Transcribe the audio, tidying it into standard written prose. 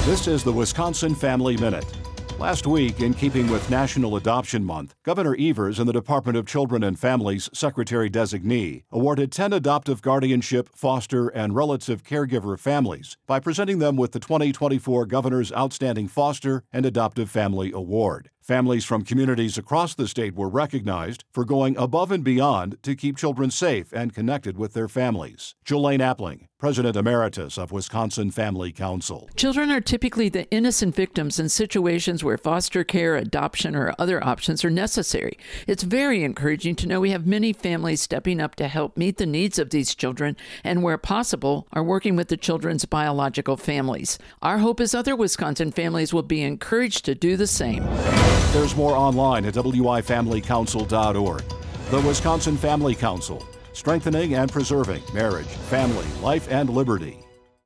This is the Wisconsin Family Minute. Last week, in keeping with National Adoption Month, Governor Evers and the Department of Children and Families Secretary-designee awarded 10 adoptive guardianship, foster, and relative caregiver families by presenting them with the 2024 Governor's Outstanding Foster and Adoptive Family Award. Families from communities across the state were recognized for going above and beyond to keep children safe and connected with their families. Jolene Appling, President Emeritus of Wisconsin Family Council. Children are typically the innocent victims in situations where foster care, adoption, or other options are necessary. It's very encouraging to know we have many families stepping up to help meet the needs of these children and, where possible, are working with the children's biological families. Our hope is other Wisconsin families will be encouraged to do the same. There's more online at wifamilycouncil.org. The Wisconsin Family Council, strengthening and preserving marriage, family, life, and liberty.